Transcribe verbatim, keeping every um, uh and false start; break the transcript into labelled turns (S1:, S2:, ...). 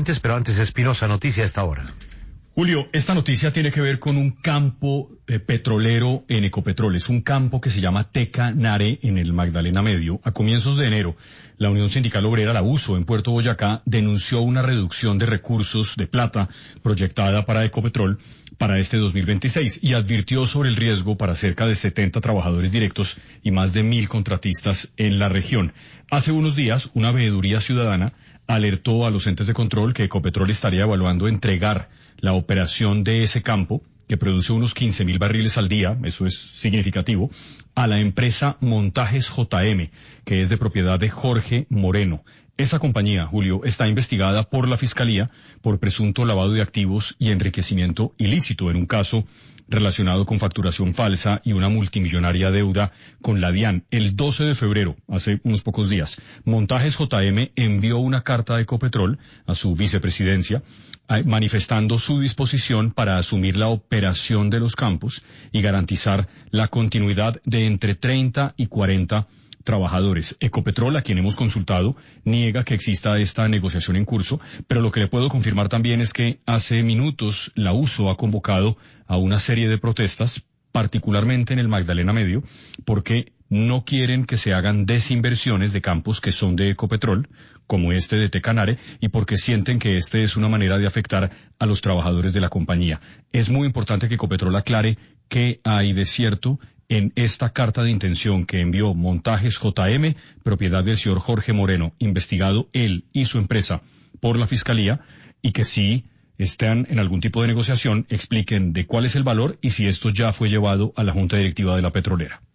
S1: oyentes, pero antes Espinosa, noticia a esta hora.
S2: Julio, esta noticia tiene que ver con un campo eh, petrolero en Ecopetrol. Es un campo que se llama Teca Nare en el Magdalena Medio. A comienzos de enero, la Unión Sindical Obrera, la USO, en Puerto Boyacá, denunció una reducción de recursos de plata proyectada para Ecopetrol para este dos mil veintiséis y advirtió sobre el riesgo para cerca de setenta trabajadores directos y más de mil contratistas en la región. Hace unos días, una veeduría ciudadana alertó a los entes de control que Ecopetrol estaría evaluando entregar la operación de ese campo, que produce unos quince mil barriles al día, eso es significativo, a la empresa Montajes J M, que es de propiedad de Jorge Moreno. Esa compañía, Julio, está investigada por la Fiscalía por presunto lavado de activos y enriquecimiento ilícito en un caso relacionado con facturación falsa y una multimillonaria deuda con la DIAN. El doce de febrero, hace unos pocos días, Montajes J M envió una carta de Ecopetrol a su vicepresidencia manifestando su disposición para asumir la operación de los campos y garantizar la continuidad de entre treinta y cuarenta trabajadores. Ecopetrol, a quien hemos consultado, niega que exista esta negociación en curso, pero lo que le puedo confirmar también es que hace minutos la USO ha convocado a una serie de protestas, particularmente en el Magdalena Medio, porque no quieren que se hagan desinversiones de campos que son de Ecopetrol, como este de Teca Nare, y porque sienten que este es una manera de afectar a los trabajadores de la compañía. Es muy importante que Ecopetrol aclare qué hay de cierto en esta carta de intención que envió Montajes J M, propiedad del señor Jorge Moreno, investigado él y su empresa por la Fiscalía, y que si están en algún tipo de negociación, expliquen de cuál es el valor y si esto ya fue llevado a la Junta Directiva de la Petrolera.